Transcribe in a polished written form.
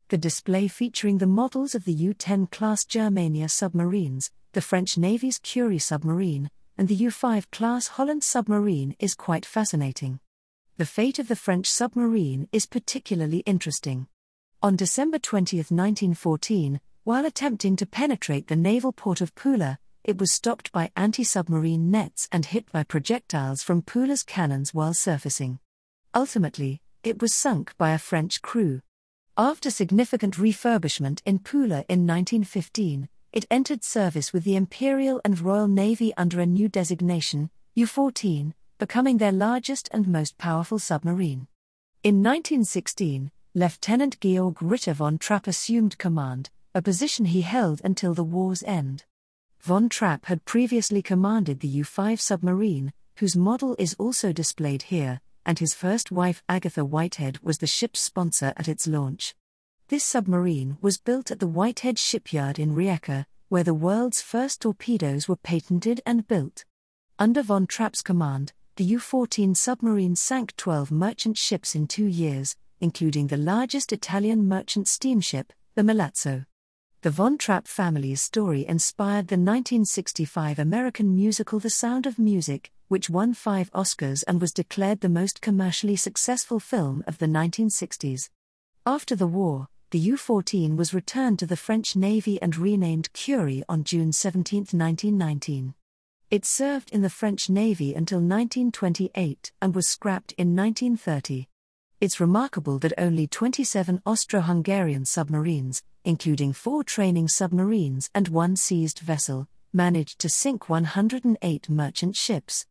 The display featuring the models of the U-10 class Germania submarines, the French Navy's Curie submarine, and the U-5 class Holland submarine is quite fascinating. The fate of the French submarine is particularly interesting. On December 20, 1914, while attempting to penetrate the naval port of Pula, it was stopped by anti-submarine nets and hit by projectiles from Pula's cannons while surfacing. Ultimately, it was sunk by a French crew. After significant refurbishment in Pula in 1915, it entered service with the Imperial and Royal Navy under a new designation, U-14, becoming their largest and most powerful submarine. In 1916, Lieutenant Georg Ritter von Trapp assumed command, a position he held until the war's end. Von Trapp had previously commanded the U-5 submarine, whose model is also displayed here, and his first wife Agatha Whitehead was the ship's sponsor at its launch. This submarine was built at the Whitehead shipyard in Rijeka, where the world's first torpedoes were patented and built. Under von Trapp's command, the U-14 submarine sank 12 merchant ships in 2 years, including the largest Italian merchant steamship, the Milazzo. The von Trapp family's story inspired the 1965 American musical The Sound of Music, which won 5 Oscars and was declared the most commercially successful film of the 1960s. After the war, the U-14 was returned to the French Navy and renamed Curie on June 17, 1919. It served in the French Navy until 1928 and was scrapped in 1930. It's remarkable that only 27 Austro-Hungarian submarines, including 4 training submarines and 1 seized vessel, managed to sink 108 merchant ships.